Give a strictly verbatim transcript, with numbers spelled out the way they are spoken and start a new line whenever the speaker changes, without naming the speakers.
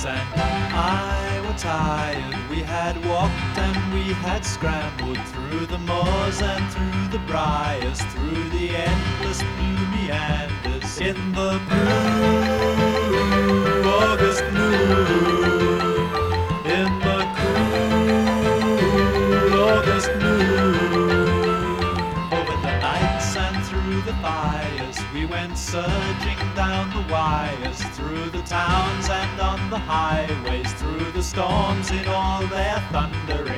nights and I were tired. We had walked and we had scrambled through the moors and through the briars, through the endless blue meanders in the blue August noon, in the cool August noon. Over the nights and through the fires we went surging down the wires, through the towns and on the highways, through the storms in all their thundering